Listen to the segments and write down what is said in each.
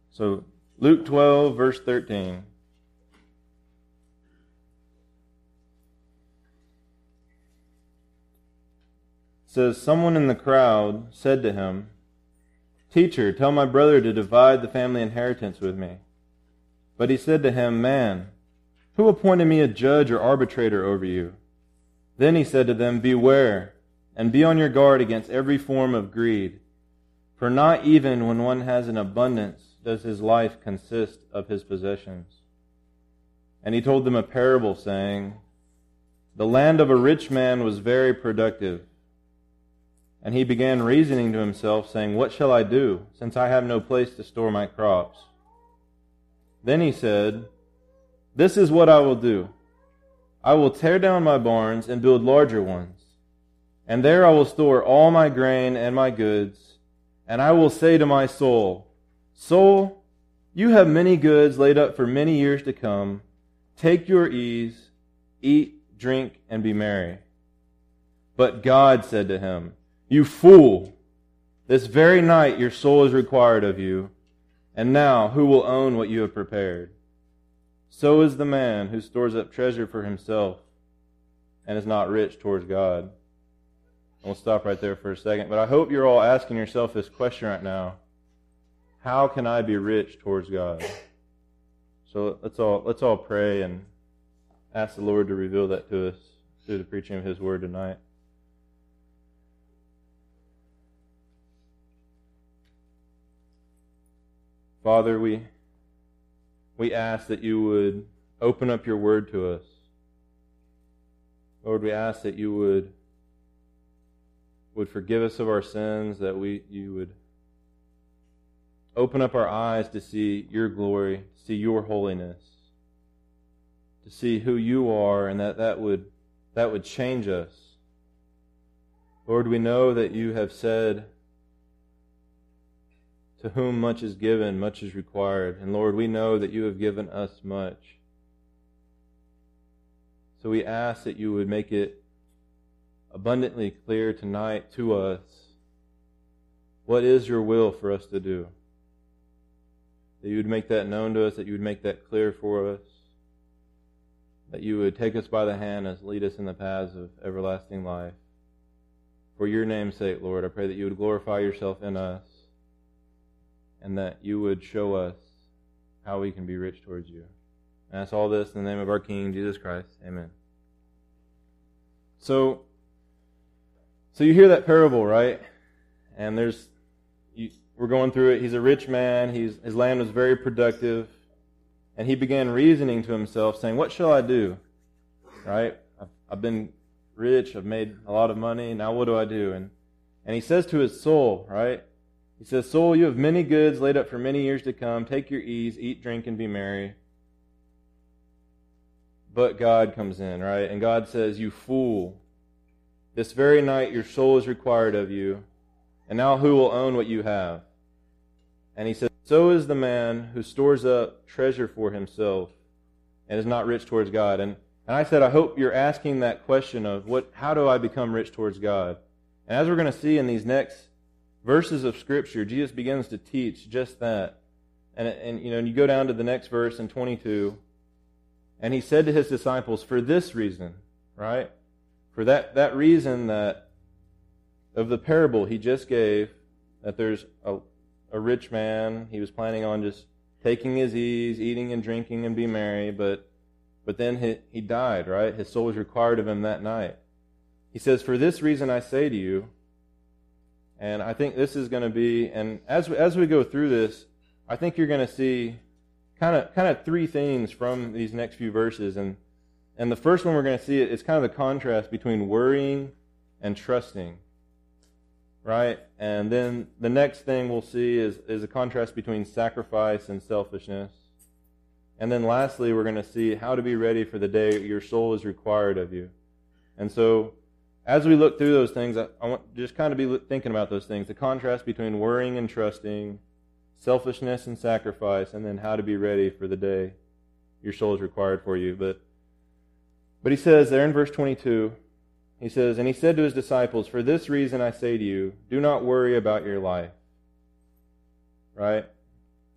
So Luke 12, verse 13. It says, someone in the crowd said to him, "Teacher, tell my brother to divide the family inheritance with me." But he said to him, "Man, who appointed me a judge or arbitrator over you?" Then he said to them, "Beware, and be on your guard against every form of greed. For not even when one has an abundance does his life consist of his possessions." And he told them a parable, saying, "The land of a rich man was very productive. And he began reasoning to himself, saying, 'What shall I do, since I have no place to store my crops?' Then he said, 'This is what I will do. I will tear down my barns and build larger ones. And there I will store all my grain and my goods. And I will say to my soul, Soul, you have many goods laid up for many years to come. Take your ease, eat, drink, and be merry.' But God said to him, 'You fool! This very night your soul is required of you. And now who will own what you have prepared? So is the man who stores up treasure for himself and is not rich towards God.'" And we'll stop right there for a second. But I hope you're all asking yourself this question right now. How can I be rich towards God? So let's all pray and ask the Lord to reveal that to us through the preaching of His Word tonight. Father, we ask that you would open up your Word to us. Lord, we ask that you would forgive us of our sins, that you would open up our eyes to see your glory, to see your holiness, to see who you are, and that would change us. Lord, we know that you have said, "To whom much is given, much is required." And Lord, we know that you have given us much. So we ask that you would make it abundantly clear tonight to us what is your will for us to do. That you would make that known to us, that you would make that clear for us, that you would take us by the hand and lead us in the paths of everlasting life. For your name's sake, Lord, I pray that you would glorify yourself in us, and that you would show us how we can be rich towards you. And that's all this in the name of our King, Jesus Christ. Amen. So you hear that parable, right? And we're going through it. He's a rich man. His land was very productive. And he began reasoning to himself, saying, "What shall I do?" Right? I've been rich. I've made a lot of money. Now what do I do? And he says to his soul, right? He says, "Soul, you have many goods laid up for many years to come. Take your ease, eat, drink, and be merry." But God comes in, right? And God says, "You fool, this very night your soul is required of you. And now who will own what you have?" And he says, "So is the man who stores up treasure for himself and is not rich towards God." And I said, I hope you're asking that question of how do I become rich towards God? And as we're going to see in these next verses of Scripture, Jesus begins to teach just that. And you go down to the next verse in 22, and he said to his disciples, "For this reason," right? For that reason that of the parable he just gave, that there's a rich man, he was planning on just taking his ease, eating and drinking and be merry, but then he died, right? His soul was required of him that night. He says, "For this reason I say to you," and I think this is going to be, and as we go through this, I think you're going to see kind of three things from these next few verses. And the first one we're going to see is kind of the contrast between worrying and trusting, right? And then the next thing we'll see is a contrast between sacrifice and selfishness. And then lastly, we're going to see how to be ready for the day your soul is required of you. And so as we look through those things, I want just kind of be thinking about those things. The contrast between worrying and trusting, selfishness and sacrifice, and then how to be ready for the day your soul is required for you. But he says there in verse 22, he says, "And he said to his disciples, 'For this reason I say to you, do not worry about your life.'" Right?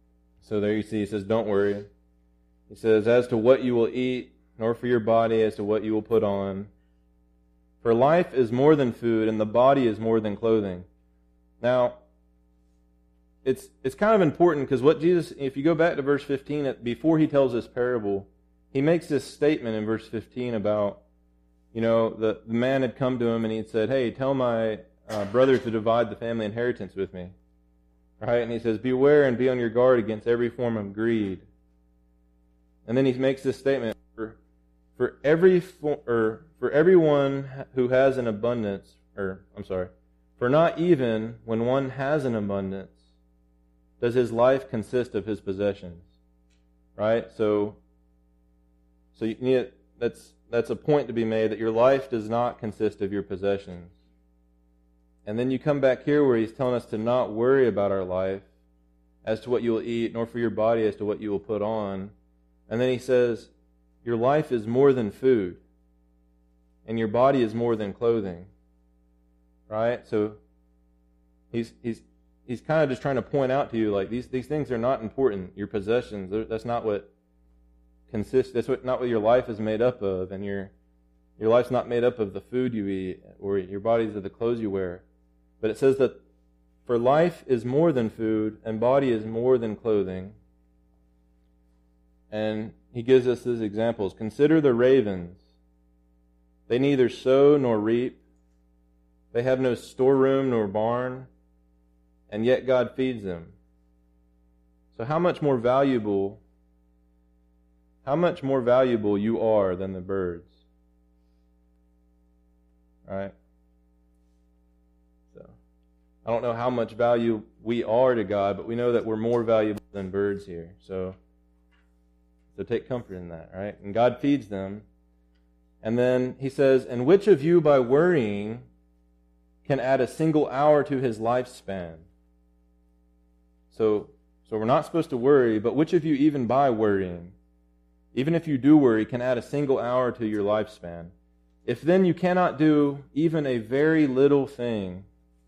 So there you see, he says, don't worry. He says, as to what you will eat, nor for your body as to what you will put on. For life is more than food, and the body is more than clothing. Now, it's kind of important because what Jesus, if you go back to verse 15, before he tells this parable, he makes this statement in verse 15 about, the man had come to him and he had said, hey, tell my brother to divide the family inheritance with me. Right? And he says, beware and be on your guard against every form of greed. And then he makes this statement, for everyone who has an abundance, for not even when one has an abundance does his life consist of his possessions. Right? So you need that's a point to be made, that your life does not consist of your possessions. And then you come back here where he's telling us to not worry about our life as to what you will eat, nor for your body as to what you will put on. And then he says, your life is more than food, and your body is more than clothing. Right? So he's kind of just trying to point out to you, like, these things are not important. Your possessions, that's not what consists, not what your life is made up of, and your life's not made up of the food you eat, or your body's of the clothes you wear. But it says that for life is more than food, and body is more than clothing. And he gives us these examples. Consider the ravens. They neither sow nor reap. They have no storeroom nor barn, and yet God feeds them. So how much more valuable you are than the birds? Right? So, I don't know how much value we are to God, but we know that we're more valuable than birds here. So take comfort in that, right? And God feeds them. And then he says, and which of you by worrying can add a single hour to his lifespan? So we're not supposed to worry, but which of you even by worrying, even if you do worry, can add a single hour to your lifespan? If then you cannot do even a very little thing,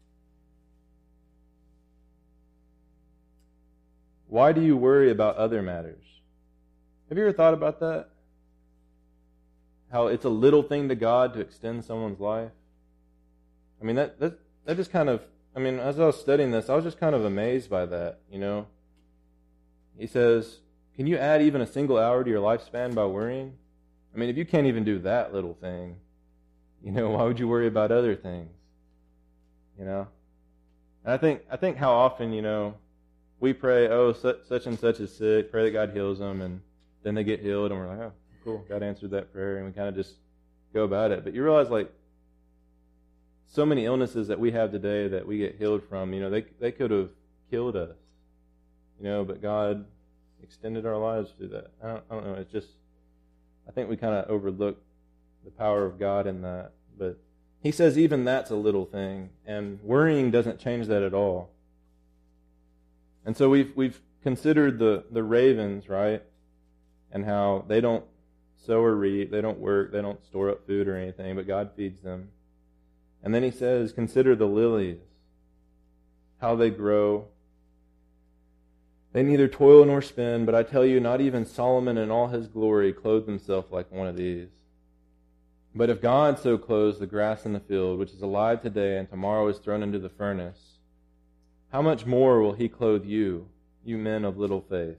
why do you worry about other matters? Have you ever thought about that? How it's a little thing to God to extend someone's life? I mean, that just kind of, as I was studying this, I was just kind of amazed by that, He says, can you add even a single hour to your lifespan by worrying? I mean, if you can't even do that little thing, why would you worry about other things? And I think how often, we pray, oh, such and such is sick, pray that God heals them, and then they get healed, and we're like, oh, cool, God answered that prayer, and we kind of just go about it. But you realize, like, so many illnesses that we have today that we get healed from, they could have killed us, but God extended our lives through that. I don't know, it's just, I think we kind of overlook the power of God in that. But he says even that's a little thing, and worrying doesn't change that at all. And so we've considered the ravens, right? And how they don't sow or reap, they don't work, they don't store up food or anything, but God feeds them. And then he says, consider the lilies, how they grow. They neither toil nor spin, but I tell you, not even Solomon in all his glory clothed himself like one of these. But if God so clothes the grass in the field, which is alive today and tomorrow is thrown into the furnace, how much more will he clothe you, you men of little faith?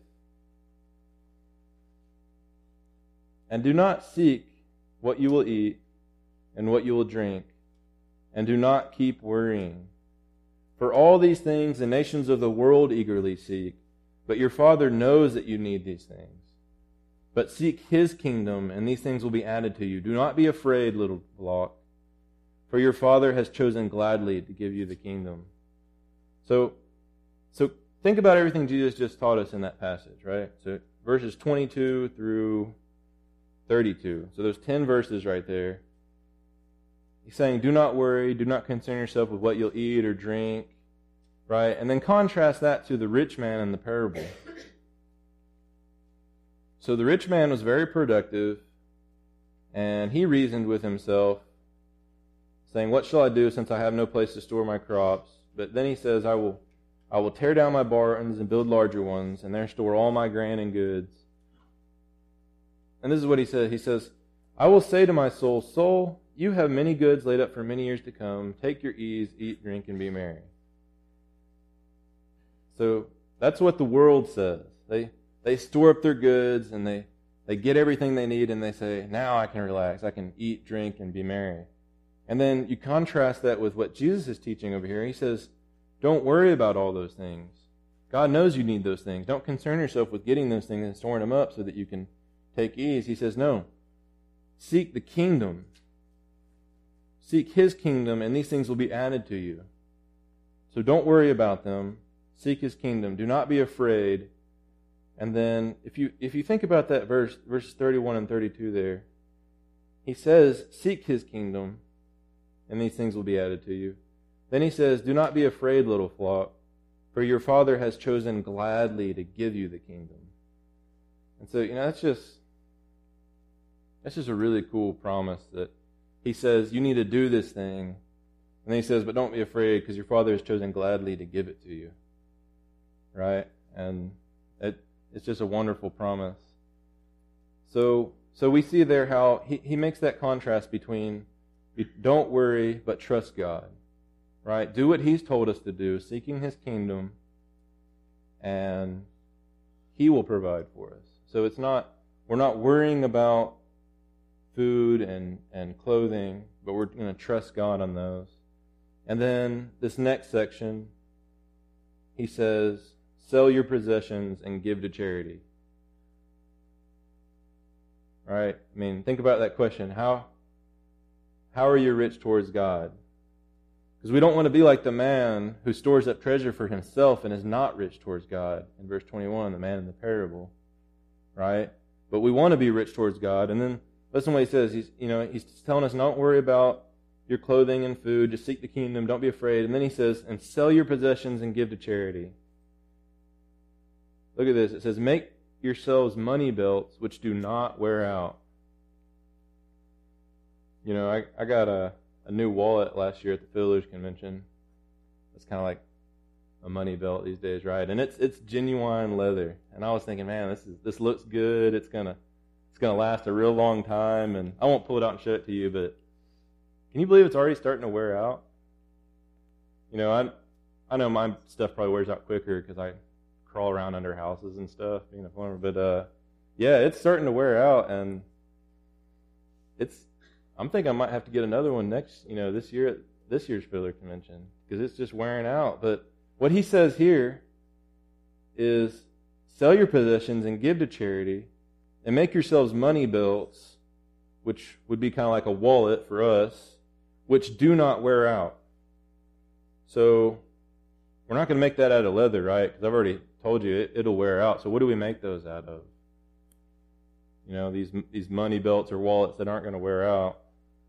And do not seek what you will eat and what you will drink, and do not keep worrying. For all these things the nations of the world eagerly seek, but your Father knows that you need these things. But seek his kingdom, and these things will be added to you. Do not be afraid, little flock, for your Father has chosen gladly to give you the kingdom. So think about everything Jesus just taught us in that passage, right? So verses 22 through 32. So there's 10 verses right there. He's saying, do not worry, do not concern yourself with what you'll eat or drink, right? And then contrast that to the rich man in the parable. So the rich man was very productive, and he reasoned with himself, saying, what shall I do since I have no place to store my crops? But then he says, I will I will tear down my barns and build larger ones, and there store all my grain and goods. And this is what he says. He says, I will say to my soul, soul, you have many goods laid up for many years to come. Take your ease, eat, drink, and be merry. So that's what the world says. They store up their goods, and they get everything they need, and they say, now I can relax. I can eat, drink, and be merry. And then you contrast that with what Jesus is teaching over here. He says, don't worry about all those things. God knows you need those things. Don't concern yourself with getting those things and storing them up so that you can take ease. He says, no. Seek the kingdom. Seek His kingdom, and these things will be added to you. So don't worry about them. Seek His kingdom. Do not be afraid. And then, if you think about that verses 31 and 32 there, he says, seek His kingdom, and these things will be added to you. Then he says, do not be afraid, little flock, for your Father has chosen gladly to give you the kingdom. And so, that's just a really cool promise that he says, you need to do this thing. And then he says, but don't be afraid, because your Father has chosen gladly to give it to you. Right? And it's just a wonderful promise. So we see there how he makes that contrast between don't worry, but trust God. Right? Do what He's told us to do, seeking His kingdom, and He will provide for us. So we're not worrying about food and clothing, but we're going to trust God on those. And then this next section, he says, sell your possessions and give to charity. Right? I mean, think about that question. How are you rich towards God? Because we don't want to be like the man who stores up treasure for himself and is not rich towards God. In verse 21, the man in the parable. Right? But we want to be rich towards God. And then listen to what he says. He's telling us not worry about your clothing and food. Just seek the kingdom. Don't be afraid. And then he says, and sell your possessions and give to charity. Look at this. It says, make yourselves money belts which do not wear out. I got a new wallet last year at the Fiddlers Convention. It's kind of like a money belt these days, right? And it's genuine leather. And I was thinking, man, this looks good. It's gonna last a real long time. And I won't pull it out and show it to you, but can you believe it's already starting to wear out? I know my stuff probably wears out quicker because I crawl around under houses and stuff, being a farmer. But yeah, it's starting to wear out, and I'm thinking I might have to get another one this year at this year's Fiddler Convention, because it's just wearing out. But what he says here is sell your possessions and give to charity, and make yourselves money belts, which would be kind of like a wallet for us, which do not wear out. So we're not going to make that out of leather, right? Because I've already told you it'll wear out. So what do we make those out of? These money belts or wallets that aren't going to wear out.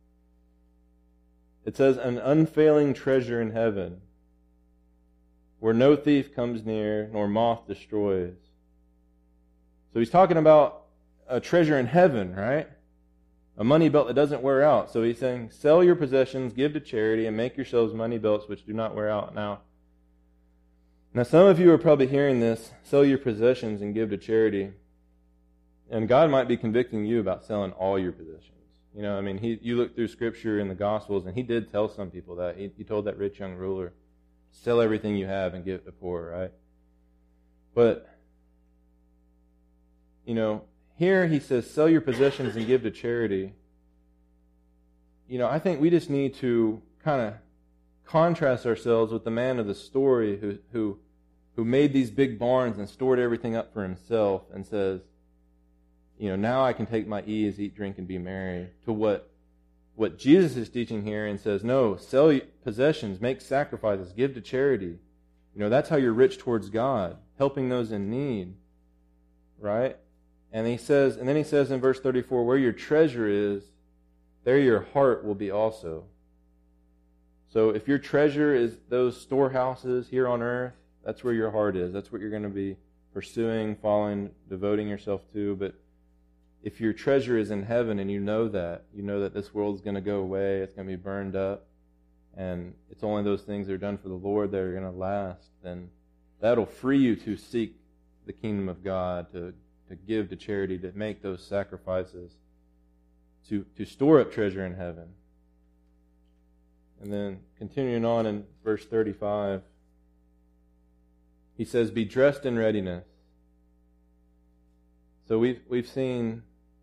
It says, an unfailing treasure in heaven, where no thief comes near, nor moth destroys. So he's talking about a treasure in heaven, right? A money belt that doesn't wear out. So he's saying, sell your possessions, give to charity, and make yourselves money belts which do not wear out. Now some of you are probably hearing this, sell your possessions and give to charity. And God might be convicting you about selling all your possessions. You look through Scripture in the Gospels, and He did tell some people that. He told that rich young ruler, sell everything you have and give it to the poor, right? But, here he says, sell your possessions and give to charity. I think we just need to kind of contrast ourselves with the man of the story who made these big barns and stored everything up for himself and says, now I can take my ease, eat, drink, and be merry, to what Jesus is teaching here and says, no, sell your possessions, make sacrifices, give to charity. That's how you're rich towards God, helping those in need, right? And then he says in verse 34, where your treasure is, there your heart will be also. So if your treasure is those storehouses here on earth, that's where your heart is. That's what you're going to be pursuing, following, devoting yourself to. But if your treasure is in heaven and you know that this world is going to go away, it's going to be burned up, and it's only those things that are done for the Lord that are going to last, then that'll free you to seek the kingdom of God, to give to charity, to make those sacrifices, to store up treasure in heaven. And then continuing on in verse 35, he says, "Be dressed in readiness." So we've seen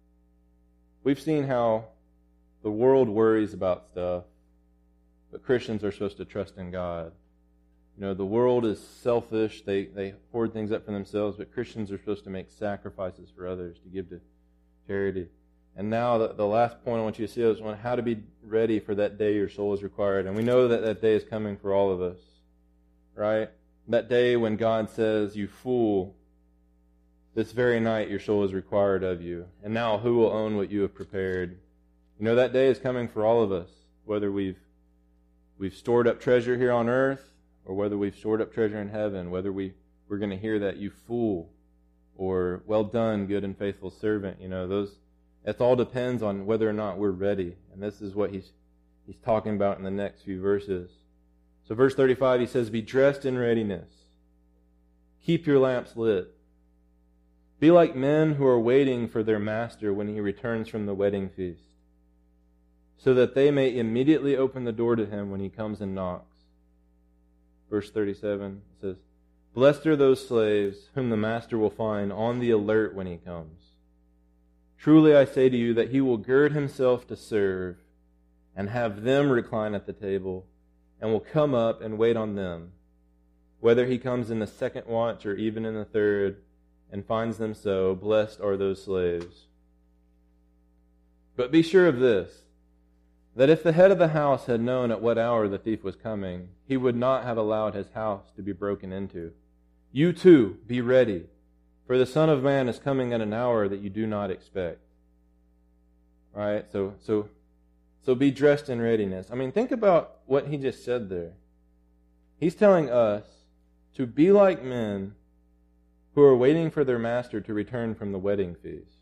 how the world worries about stuff, but Christians are supposed to trust in God. The world is selfish. They hoard things up for themselves, but Christians are supposed to make sacrifices for others, to give to charity. And now the last point I want you to see is how to be ready for that day your soul is required. And we know that that day is coming for all of us, right? That day when God says, "You fool, this very night your soul is required of you. And now who will own what you have prepared?" That day is coming for all of us, whether we've stored up treasure here on earth, or whether we've stored up treasure in heaven, whether we're going to hear that, "You fool," or "Well done, good and faithful servant." It all depends on whether or not we're ready. And this is what he's talking about in the next few verses. So verse 35, he says, "Be dressed in readiness. Keep your lamps lit. Be like men who are waiting for their master when he returns from the wedding feast, so that they may immediately open the door to him when he comes and knocks." Verse 37 says, "Blessed are those slaves whom the master will find on the alert when he comes. Truly I say to you that he will gird himself to serve and have them recline at the table, and will come up and wait on them, whether he comes in the second watch or even in the third, and finds them so. Blessed are those slaves. But be sure of this, that if the head of the house had known at what hour the thief was coming, he would not have allowed his house to be broken into. You too, be ready, for the Son of Man is coming at an hour that you do not expect." Right? So be dressed in readiness. Think about what he just said there. He's telling us to be like men who are waiting for their master to return from the wedding feast.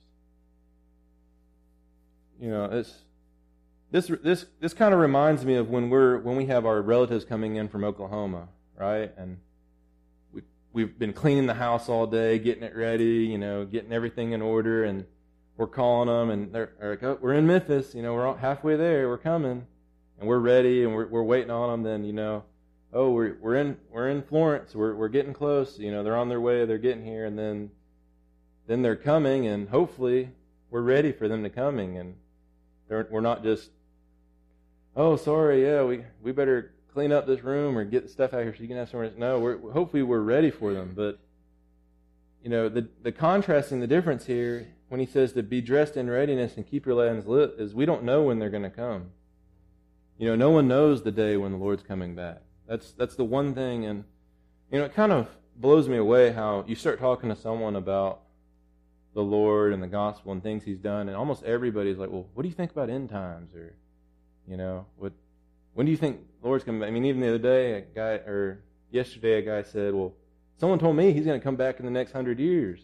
This kind of reminds me of when we have our relatives coming in from Oklahoma, right? And we've been cleaning the house all day, getting it ready, getting everything in order, and we're calling them, and they're like, "Oh, we're in Memphis, we're halfway there, we're coming, and we're ready, and we're waiting on them." Then "Oh, we're in Florence, we're getting close, they're on their way, they're getting here," and then they're coming, and hopefully we're ready for them to coming, and we're not just, "Oh, sorry, yeah, we better clean up this room or get the stuff out here so you can have somewhere." No, hopefully we're ready for them. But the contrasting, the difference here when he says to be dressed in readiness and keep your lamps lit is we don't know when they're going to come. No one knows the day when the Lord's coming back. That's the one thing, and it kind of blows me away how you start talking to someone about the Lord and the gospel and things he's done, and almost everybody's like, "Well, what do you think about end times?" Or when do you think the Lord's coming back? Even the other day, yesterday, a guy said, "Well, someone told me he's going to come back in the next 100 years.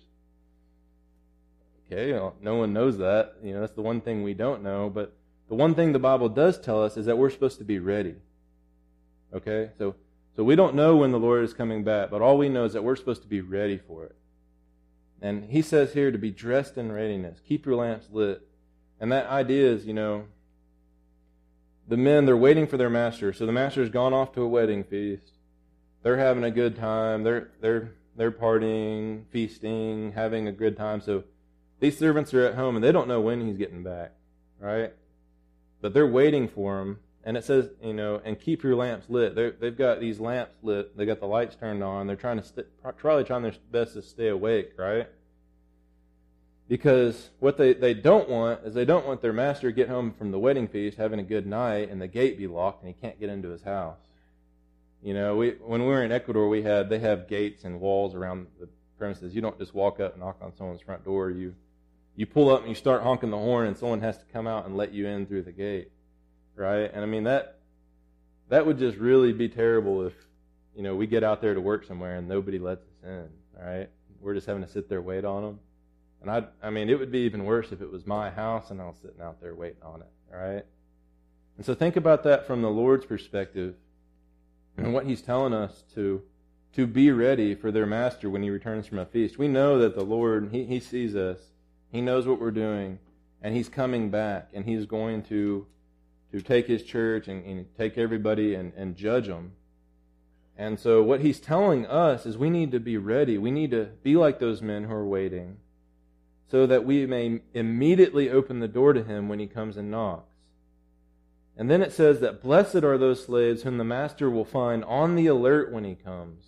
Okay, no one knows that. That's the one thing we don't know. But the one thing the Bible does tell us is that we're supposed to be ready. Okay, so we don't know when the Lord is coming back, but all we know is that we're supposed to be ready for it. And he says here to be dressed in readiness. Keep your lamps lit. And that idea is, the men, they're waiting for their master. So the master's gone off to a wedding feast. They're having a good time. They're partying, feasting, having a good time. So these servants are at home, and they don't know when he's getting back, right? But they're waiting for him. And it says, and keep your lamps lit. They've got these lamps lit. They got the lights turned on. They're trying their best to stay awake, right? Because what they don't want is they don't want their master to get home from the wedding feast having a good night and the gate be locked and he can't get into his house. When we were in Ecuador, they have gates and walls around the premises. You don't just walk up and knock on someone's front door. You pull up and you start honking the horn, and someone has to come out and let you in through the gate. Right? And that would just really be terrible if, we get out there to work somewhere and nobody lets us in, right? We're just having to sit there wait on them. And it would be even worse if it was my house and I was sitting out there waiting on it, right? And so think about that from the Lord's perspective and what he's telling us to to be ready for their master when he returns from a feast. We know that the Lord, he sees us. He knows what we're doing, and he's coming back, and he's going to take his church and take everybody and judge them. And so what he's telling us is we need to be ready. We need to be like those men who are waiting so that we may immediately open the door to him when he comes and knocks. And then it says that blessed are those slaves whom the master will find on the alert when he comes.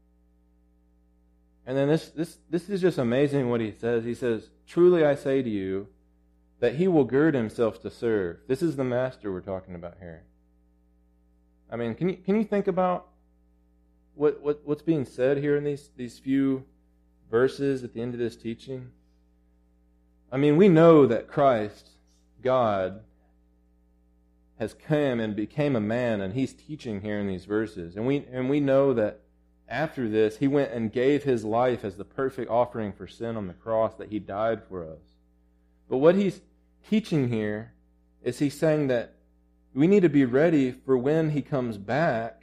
And then this is just amazing what he says. He says, truly I say to you, that he will gird himself to serve. This is the master we're talking about here. I mean, can you think about what's being said here in these few verses at the end of this teaching? I mean, we know that Christ, God, has come and became a man, and he's teaching here in these verses. And we know that after this, he went and gave his life as the perfect offering for sin on the cross, that he died for us. But what he's teaching here is he's saying that we need to be ready for when he comes back.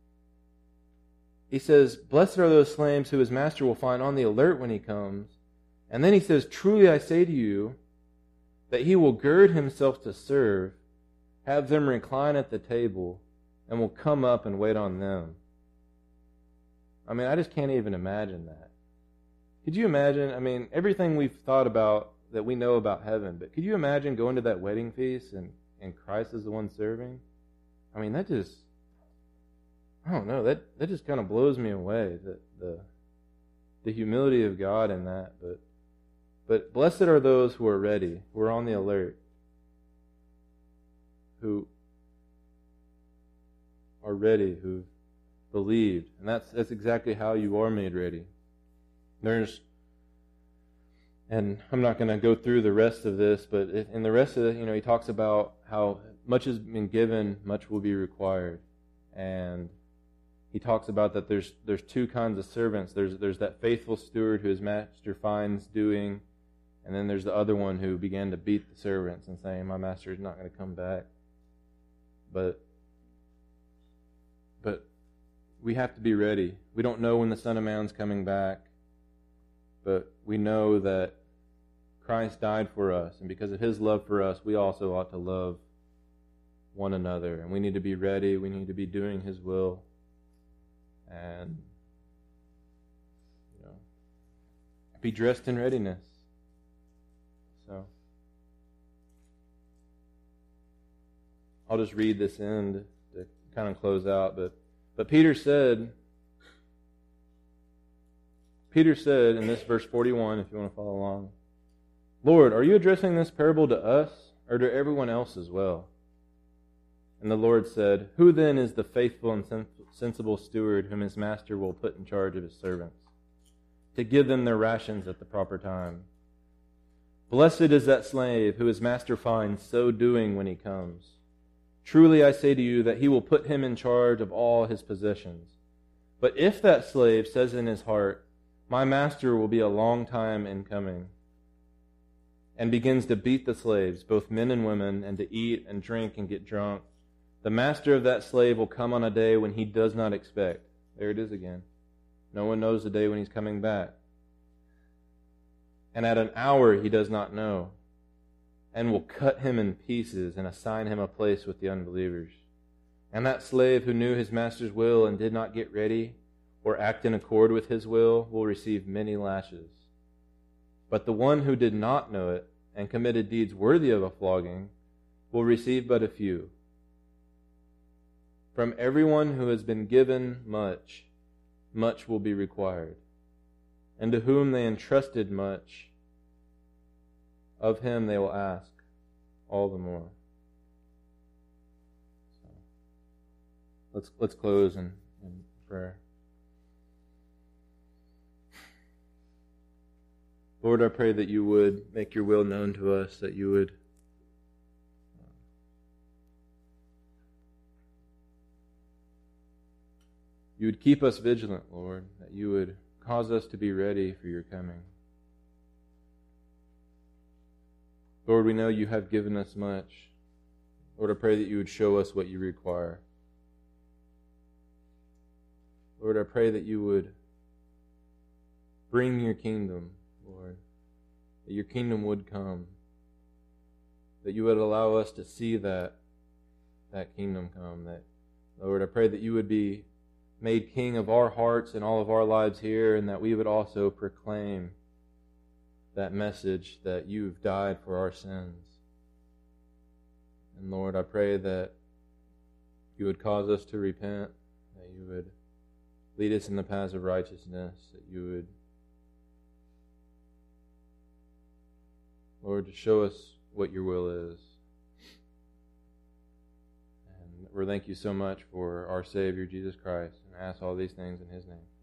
He says, blessed are those slaves who his master will find on the alert when he comes. And then he says, truly I say to you, that he will gird himself to serve, have them recline at the table, and will come up and wait on them. I mean, I just can't even imagine that. Could you imagine? I mean, everything we've thought about that we know about heaven, but could you imagine going to that wedding feast and Christ is the one serving? I mean, that just, I don't know, that just kind of blows me away, the humility of God in that. But blessed are those who are ready, who are on the alert, who are ready, who've believed. And that's exactly how you are made ready. And I'm not going to go through the rest of this, but in the rest of it, he talks about how much has been given, much will be required. And he talks about that there's two kinds of servants. There's that faithful steward who his master finds doing, and then there's the other one who began to beat the servants and saying, my master is not going to come back. But we have to be ready. We don't know when the Son of Man's coming back, but we know that Christ died for us, and because of his love for us, we also ought to love one another. And we need to be ready. We need to be doing his will. And, be dressed in readiness. So, I'll just read this end to kind of close out. But Peter said in this verse 41, if you want to follow along, Lord, are you addressing this parable to us or to everyone else as well? And the Lord said, who then is the faithful and sensible steward whom his master will put in charge of his servants, to give them their rations at the proper time? Blessed is that slave who his master finds so doing when he comes. Truly I say to you that he will put him in charge of all his possessions. But if that slave says in his heart, my master will be a long time in coming, and begins to beat the slaves, both men and women, and to eat and drink and get drunk, the master of that slave will come on a day when he does not expect. There it is again. No one knows the day when he's coming back. And at an hour he does not know, and will cut him in pieces and assign him a place with the unbelievers. And that slave who knew his master's will and did not get ready or act in accord with his will receive many lashes. But the one who did not know it and committed deeds worthy of a flogging will receive but a few. From everyone who has been given much, much will be required. And to whom they entrusted much, of him they will ask all the more. So, let's close in prayer. Lord, I pray that you would make your will known to us, that you would keep us vigilant, Lord, that you would cause us to be ready for your coming. Lord, we know you have given us much. Lord, I pray that you would show us what you require. Lord, I pray that you would bring your kingdom, Lord, that your kingdom would come, that you would allow us to see that kingdom come. That, Lord, I pray that you would be made king of our hearts and all of our lives here, and that we would also proclaim that message that you've died for our sins. And Lord, I pray that you would cause us to repent, that you would lead us in the paths of righteousness, that you would, Lord, to show us what your will is. And we thank you so much for our Savior, Jesus Christ, and I ask all these things in his name.